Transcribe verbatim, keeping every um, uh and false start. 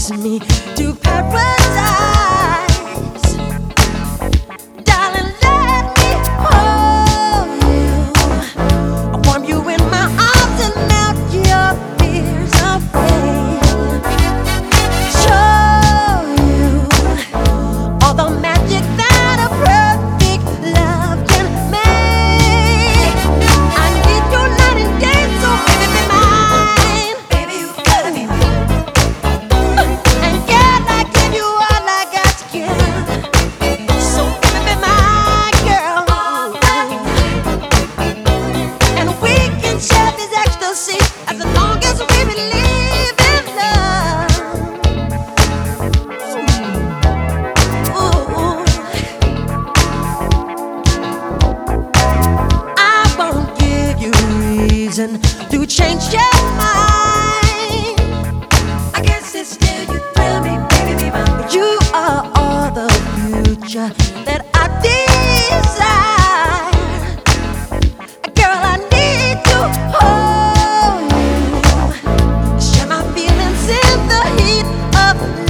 takes me to paradise. Darling, let me hold you. I warm you in my arms and melt your fears away. Show you all the magic that a perfect love can make. I need you night and day, so baby be mine. Baby, you gotta be mine. And girl, I give you all I got to give. So baby be my girl. And we can share this ecstasy as long as we believe in love. Ooh, ooh. I won't give you reason to change your mind. I guess it's still you thrill me, baby, be mine. You are all the future that I desire. Girl, I need to hold you, share my feelings in the heat of